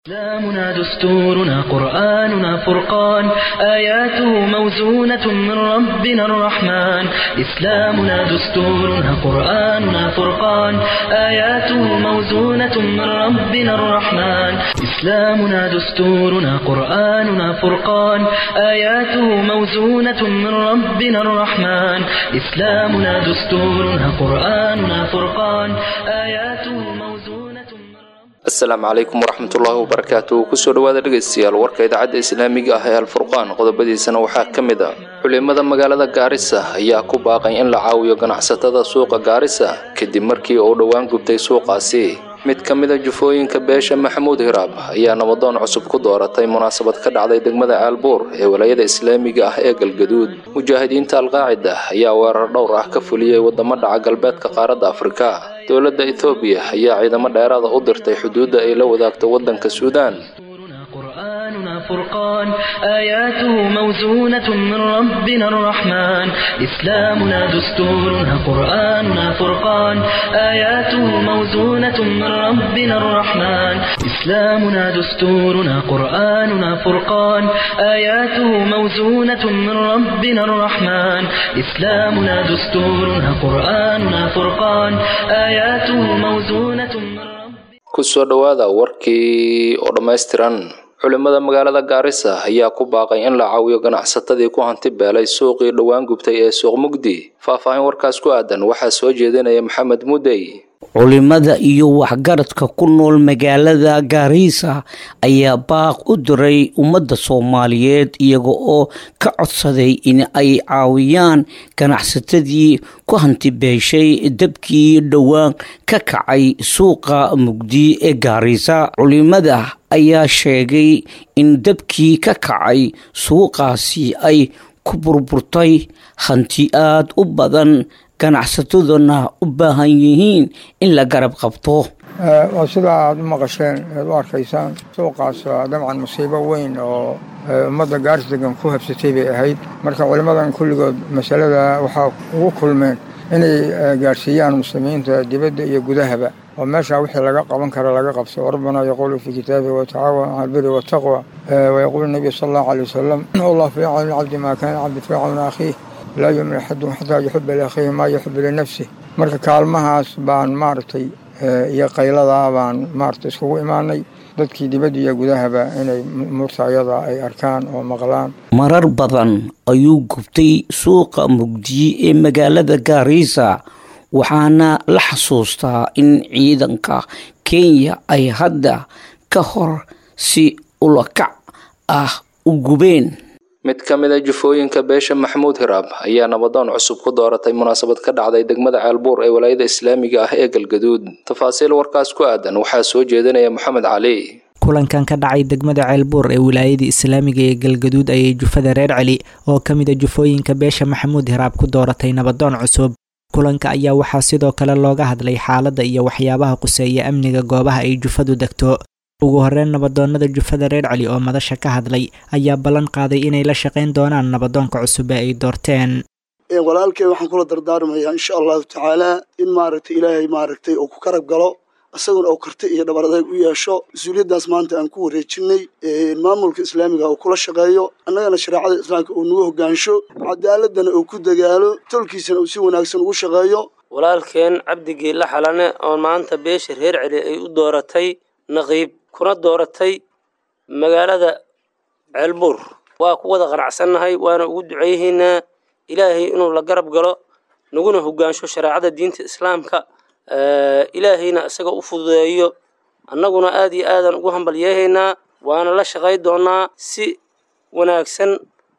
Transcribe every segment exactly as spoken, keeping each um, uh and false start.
إسلامنا دستورنا قرآننا فرقان آياته موزونة من ربنا الرحمن إسلامنا دستورنا قرآننا فرقان آياته موزونة من ربنا الرحمن إسلامنا دستورنا قرآننا فرقان آياته موزونة من ربنا الرحمن إسلامنا دستورنا قرآننا فرقان آياته موزونة السلام عليكم ورحمة الله وبركاته كسر وهذا الجسيال ورك إذا عد إسلامي جاه الفرقان قد بدي سنة وحاكمة علماء مجال جارسة هي كوباقي إن لعاوي جناحسة سوق جارسة كدمركي أولوان قبتي سوق عسي mid ka mid ah jufooyinka beesha Maxamuud Hiraab ayaa nabadoon cusub ku dooratay munaasabad ka dhacday degmada Aalbuur ee wilaayada Islaamiga ah ee Galgaduud mujaahidiinta al-Qaacida ayaa weerar dhowr ah ka fuliyay wadamada dhaca galbeedka qaaradda Afrika dawladda Itoobiya ayaa ciidamo dheeraad ah u dirtay xuduudda ay la wadaagto wadanka Suudaan قرآننا فرقان آياته موزونة من ربنا الرحمن إسلامنا دستورنا قرآننا فرقان آياته موزونة من ربنا الرحمن إسلامنا دستورنا قرآننا فرقان آياته موزونة من ربنا الرحمن إسلامنا دستورنا قرآننا فرقان آياته موزونة من ربنا kusoo dhawaada warkii oo dhameystiran culimada magaalada Gaarisa ayaa ku baaqay in la caawiyo ganacsatadii ku hanti beelay suuqii dhawaan gubtay ee suuq Mugdi faahfaahin warkaas ku aadan waxa soo jeedinaya Maxamed Mudey culimada iyo waxgaradka ku nool magaalada Gaarisa ayaa baaq u diray ummadda Soomaaliyeed iyaga oo ka codsaday in ay caawiyaan ganacsatadii ku hanti beeshay dabkii dhawaan ka kacay suuqa Mugdi ee Gaarisa culimada ayaa sheegay in dabkii ka kacay suuqaasi ay ku burburtay hanti aad u badan ganacsataduna u baahan yihiin in la garab qabto waa sida aad u maqasheen aad u arkaysaan suuqaas dabcan musiibo weyn oo ummadda Gaarisa degan ku habsatay bay ahayd marka culimadan kulligood masalada waxaa ugu kulmeen inay gaarsiiyaan muslimiinta dibadda iyo gudahaba oo meesha wixii laga qaban karo laga qabso rabbana yaqulu fi kitaabihi wa ta'awun 'ala al-birri wa taqwa wa yaqulu an-nabi sallallahu alayhi wasallam Allah fi 'awni al-'abdi ma kana 'abdu fi 'awni akhihi لا يؤمن أحدهم حتى يحب لأخيه ما يحب لنفسه marka kaalmahaas baan maartay iyo qaylada baan maartay isku imaanay dadkii dibadda iyo gudahaba inay murtaayada ay arkaan oo maqlaan marar badan ayuu gubtay suuqa Mugdi ee magaalada Gaarisa waxaana la xasuustaa in ciidanka Kenya ay hadda ka hor si ulakac ah u gubeen mid ka mid ah jufooyinka beesha Maxamuud Hiraab ayaa nabadoon cusub ku dooratay munaasabad ka dhacday degmada Aalbuur ee wilaayada Islaamiga ah ee Galgaduud tafaasiil warkaas ku aadan waxa soo jeedinaya Maxamed Cali kulankan ka dhacay degmada Aalbuur ee wilaayada Islaamiga ee Galgaduud ayay jufada reer Cali oo ka mid ah jufooyinka beesha Maxamuud Hiraab ku dooratay nabadoon cusub kulanka ayaa waxaa sidoo kale looga hadlay xaaladda iyo waxyaabaha quseeya amniga goobaha ay jufadu degto ugu horreyn nabadoonnada jufada reer Cali oo madasha ka hadlay ayaa ballan qaaday inay la shaqayn doonaan nabadoonka cusub ee ay doorteen ee walaalkay waxaan kula dardaarmayaa insha Allah ta'ala in maaragtay ilaahay maaragtay oo ku karab galo asaguna oo karti iyo dhabaradaag u yeesho mas'uuliyadaas maanta aan ku wareejinay ee maamulka islaamiga oo kula shaqeeyo annagana shariicada islaamka oo nagu hogaansho cadaaladana oo ku dagaalo tolkiisana oo si wanaagsan ugu shaqeeyo walaalkeen Cabdigii la xalane oo maanta beesha reer Cali ay u dooratay naqiib kuna dooratay magaalada Aalbuur waa ku wada qanacsanahay waana ugu duceeynaa ilaahay inuu la garab galo naguna hogaansho shariicada diinta islaamka ee ilaahayna isaga u fududeeyo annaguna aad iyo aadan ugu hambalyeeynaa waana la shaqay doonaa si wanaagsan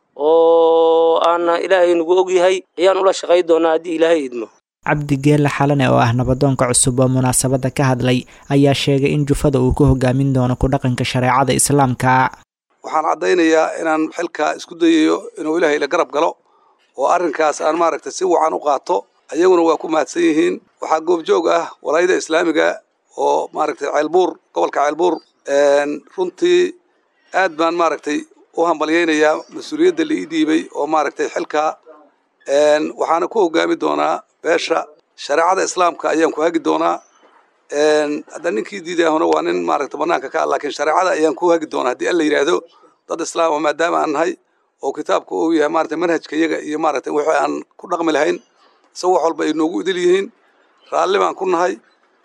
oo aan ilaahay nagu og yahay ayaan ula shaqay doonaa hadii ilaahay idmo Cabdi Geela Xalane oo ah nabadoonka cusub oo munaasabada ka hadlay ayaa sheegay in jufada uu ku hogaamin doono ku dhaqanka shariicada islaamka waxaan cadeynayaa inaan xilka isku dayayo inuu ilaahay la garab galo oo arrinkaas aan maaragtay si wacan u qaato ayaguna waa ku mahadsan yihiin waxaa goobjoog ah walaayada islaamiga oo maaragtay Aalbuur gobolka Aalbuur een runtii aad baan maaragtay u hambalyeeynaya mas'uuliyadda la ii dhiibay oo maaragtay xilka een waxaana ku hogaami doonaa beesha shariicada islaamka ayaan ku hagi doonaa hadda ninkii diidayahuna waa nin maaragta banaanka ka ah laakiin shareecada ayaan ku hagi doonaa haddii alla yidhaahdo dad islaam maadaama aan nahay oo kitaabka uu yahay maaragta manhajka iyaga iyo maaragta wixii aan ku dhaqmi lahayn isaga wax walba ay noogu idil yihiin raalli baan ku nahay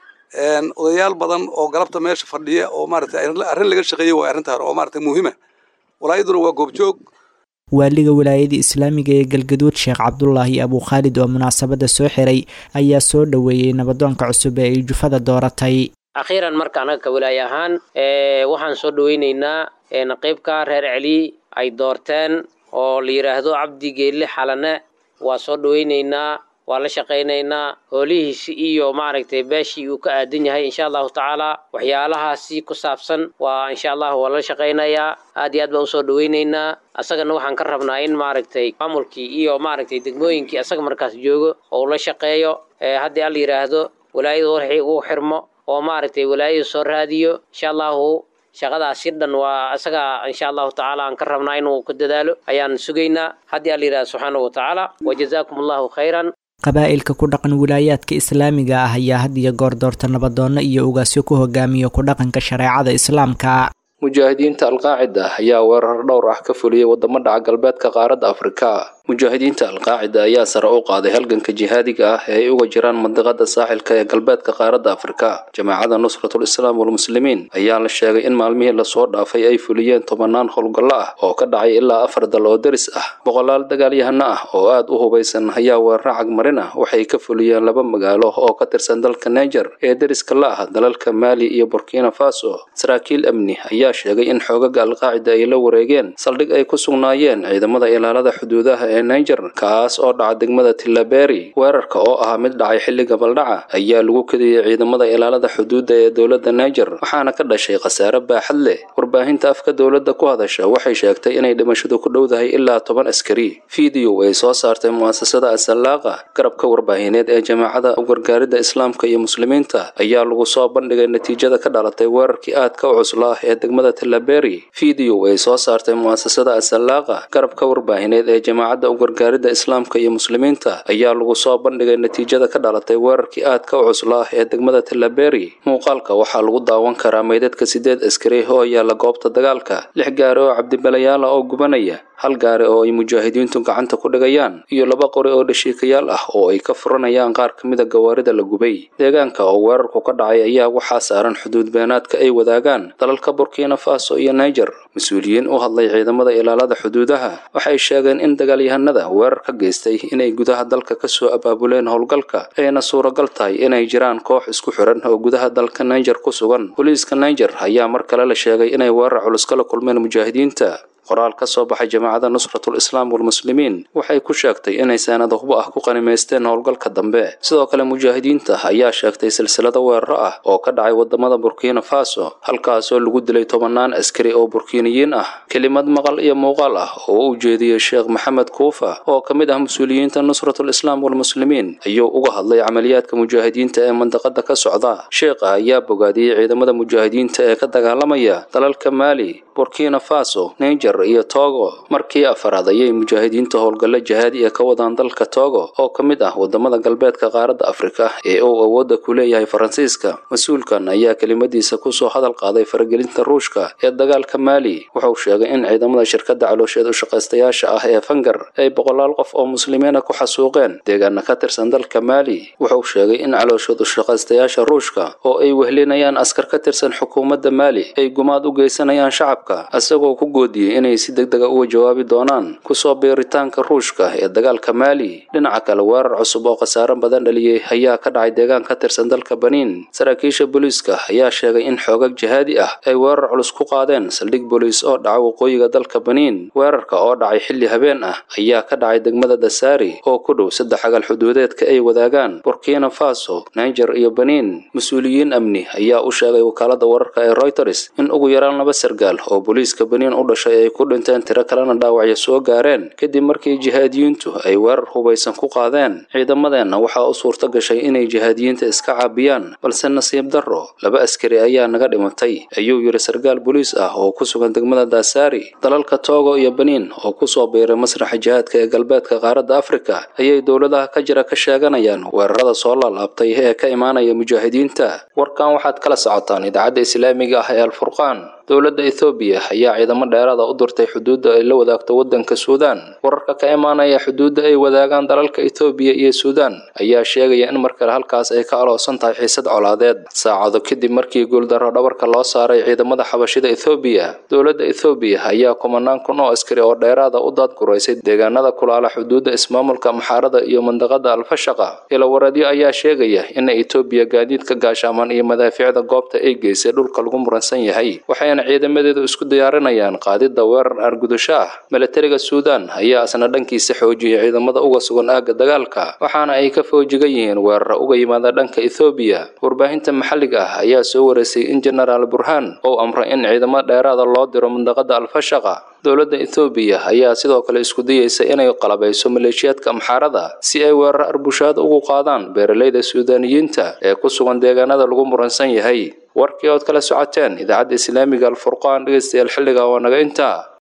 odayaal badan oo galabta meesha fadhiya oo maaragta arrin laga shaqeeyey waa arrintaan oo maaragta muhiima walaayaduna waa goobjoog waaliga wilaayada islaamiga ee galgaduud sheekh cabdulaahi abu khaalid oo munaasabada soo xiray ayaa soo dhoweeyey nabadoonka cusub ee ay jufada dooratay akhiiran marka anaga ka wilaaya ahaan waxaan soo dhaweynaynaa naqiibka reer celi ay doorteen oo la yiraahdo cabdi geelle xalane waa soo dhaweynaynaa waa la shaqaynaynaa hoolihiisi iyo maaragtay beeshii uu ka aadan yahay insha allahu tacaala waxyaalahaasi ku saabsan waa insha allah waa la shaqaynayaa aad iyo aad baan usoo dhaweynaynaa asagana waxaan ka rabnaa in maaragtay maamulkii iyo maaragtay degmooyinkii asaga markaas joogo oo la shaqeeyo haddii alla yidhaahdo walaayada warxii uu xirmo oo maaragtay walaayada soo raadiyo insha allahu shaqadaasi dhan waa asaga insha allahu tacaala aan ka rabnaa inuu ku dadaalo ayaan sugaynaa haddii alla yidhahdo subxaanahu watacaala wajazaakum allahu khayran qabaa'ilka ku dhaqan wilaayaadka islaamiga ah ayaa had iyo goor doorta nabadoonno iyo ugaasyo ku hogaamiyo ku dhaqanka shareecada islaamka mujaahidiinta alqaacida ayaa weerar dhowr ah ka fuliyey wadamo dhaca galbeedka qaaradda afrika mujaahidiinta alqaacida ayaa sare u qaaday halganka jihaadiga ah ee ay uga jiraan mandiqada saaxilka ee galbeedka qaaradda afrika jamaacada nusratul islaam walmuslimiin ayaa la sheegay in maalmihii lasoo dhaafay ay fuliyeen tobanaan howlgallo ah oo ka dhacay ilaa afar dal oo deris ah boqolaal dagaalyahano ah oo aad u hubaysan ayaa weeraro cagmarin ah waxay ka fuliyeen laba magaalo oo ka tirsan dalka niger ee deriska la ah dalalka maali iyo burkina faso saraakiil amni ayaa sheegay in xoogaga alqaacida ay la wareegeen saldhig ay ku sugnaayeen ciidamada ilaalada xuduudaha ee Niger kaas oo dhaca degmada Tillaberi weerarka oo ah mid dhacay xilliga baldhaca ayaa lagu kadiyay ciidamada ilaalada xuduudda ee dawladda Niger waxaana ka dhashay khasaare baaxad leh warbaahinta afka dawladda ku hadasha waxay sheegtay inay dhimashadu ku dhowdahay ilaa toban askari fiideo ay soo saartay muasasada Asalaaqa garabka warbaahineed ee jamaacada u gargaaridda islaamka iyo muslimiinta ayaa lagu soo bandhigay natiijada ka dhalatay weerarkii aadka u cuslaa ee degmada Tillaberi fiideo ay soo saartay muasasada Asalaaqa garabka warbaahineed ee jamaacada u gargaaridda islaamka iyo muslimiinta ayaa lagu soo bandhigay natiijada ka dhalatay weerarkii aadka u cuslaa ee degmada Tillaberi muuqaalka waxaa lagu daawan karaa meydadka sideed askari oo yaala goobta dagaalka lix gaari oo cabdibalayaal oo gubanaya hal gaari oo ay mujaahidiintu gacanta ku dhigayaan iyo laba qori oo dhashiikayaal ah oo ay ka furanayaan qaar ka mid a gawaarida la gubay deegaanka oo weerarku ka dhacay ayaa waxaa saaran xuduud beenaadka ay wadaagaan dalalka Burkina Faso iyo Niger mas'uuliyiin u hadlay ciidamada ilaalada xuduudaha waxay sheegeen in dagaalyahanada weerar ka geystay inay gudaha dalka ka soo abaabuleen howlgalka ayna suuragal tahay inay jiraan koox isku xiran oo gudaha dalka Niger ku sugan booliiska Niger ayaa mar kale la sheegay inay weerar culus kala kulmeen mujaahidiinta qoraal ka soo baxay jamaacada nusratul islaam walmuslimiin waxay ku sheegtay inay sanad hubo ah ku qanimaysteen howlgalka dambe sidoo kale mujaahidiinta ayaa sheegtay silsilada weeraro ah oo ka dhacay wadamada Burkina Faso halkaas oo lagu dilay tobanaan askari oo burkiiniyiin ah kelimad maqal iyo muuqaal ah oo uu jeediyay Sheekh Maxamed Kuufa oo kamid ah mas'uuliyiinta nusratul islaam walmuslimiin ayuu uga hadlay amaliyaadka mujaahidiinta ee mandaqada ka socda sheekha ayaa bogaadiyay ciidamada mujaahidiinta ee ka dagaalamaya dalalka Mali Burkina Faso Niger iyo Togo markii afaraad ayay mujaahidiinta howlgalla jihaadi ah ka wadaan dalka Togo oo kamid ah wadamada galbeedka qaaradda Afrika ee uu awood ku leeyahay Faransiiska mas'uulkan ayaa kelimadiisa ku soo hadal qaaday faragelinta Ruushka ee dagaalka Mali wuxuu sheegay in ciidamada shirkadda caloosheed u shaqaystayaasha ah ee Fangar ay boqolaal qof oo muslimiin ku xasuuqeen deegaanka ka tirsan dalka Mali wuxuu sheegay in caloosheed u shaqaystayaasha Ruushka oo ay wehlinayaan askar ka tirsan xukuumadda Mali ay gumaad u geysanayaan shacabka asagoo ku goodiyay inay si degdeg ah uga jawaabi doonaan ku soo beeritaanka Ruushka ee dagaalka Mali dhinaca kale weerar cusub oo khasaare badan dhaliyay ayaa ka dhacay deegaan ka tirsan dalka Benin saraakiisha booliiska ayaa sheegay in xoogag jihaadi ah ay weerar culus ku qaadeen saldhig booliis oo dhaca waqooyiga dalka Benin weerarka oo dhacay xilli habeen ah ayaa ka dhacay degmada Dasari oo ku dhow saddex agal xuduudeedka ay wadaagaan Burkina Faso Niger iyo Benin mas'uuliyiin amni ayaa u sheegay wakaalada wararka ee Reuters in ugu yaraan laba sargaal oo booliiska Benin u dhashay ay ku dhinteen tiro kalena dhaawacyo soo gaareen kadib markii jihaadiyiintu ay weerar hubaysan ku qaadeen ciidamadeenna waxaa u suurto gashay inay jihaadiyiinta iska caabiyaan balse nasiib darro laba askari ayaa naga dhimatay ayuu yiri sargaal booliis ah oo ku sugan degmada Daasari. dalalka Togo iyo Benin oo ku soo biiray masraxa jihaadka ee galbeedka qaaradda Afrika ayay dowladaha ka jira ka sheeganayaan weerarada soo laabtay ee ka imaanaya mujaahidiinta. warkan waxaad kala socotaan idaacadda islaamiga ah ee Al-Furqaan. dowladda Ethiopia ayaa ciidamo dheeraad ah u dirtay xuduudda ay la wadaagto wadanka Suudaan. wararka ka imaanaya xuduudda ay wadaagaan dalalka Ethiopia iyo Suudaan ayaa sheegaya in markale halkaas ay ka aloosan tahay xiisad colaadeed saacado kadib markii guuldarro dhabarka loo saaray ciidamada xabashida Ethiopia. dowladda Ethiopia ayaa kumanaan kun oo askari oo dheeraad ah u daadgureysay deegaanada kulaala xuduudda ismaamulka Maxaarada iyo mandaqada Al-Fashaqa. ila waradyo ayaa sheegaya in Ethiopia gaadiidka gaashaaman iyo madaafiicda goobta ay geysay dhulka lagu muransan yahay. waxay ciidamadeedu isku diyaarinayaan qaadida weerar argudasho ah. milatariga Suudaan ayaa asna dhankiisa xoojiyay ciidamada uga sugan aaga dagaalka waxaana ay ka foojigan yihiin weerar uga yimaada dhanka Ethiopia. warbaahinta maxalliga ah ayaa soo wareysay in Generaal Burhan oo amray in ciidamo dheeraad ah loo diro mandaqada Al-Fashaqa. dowladda Ethiopia ayaa sidoo kale isku dayaysa inay qalabayso maleeshiyaadka Maxaarada si ay weerar arbushaad ugu qaadaan beeralayda Suudaaniyiinta ee ku sugan deegaanada lagu muransan yahay. warkii ood kala socoteen idaacadda islaamiga Al-Furqaan dhegeystayaal xilliga waa naga intaa.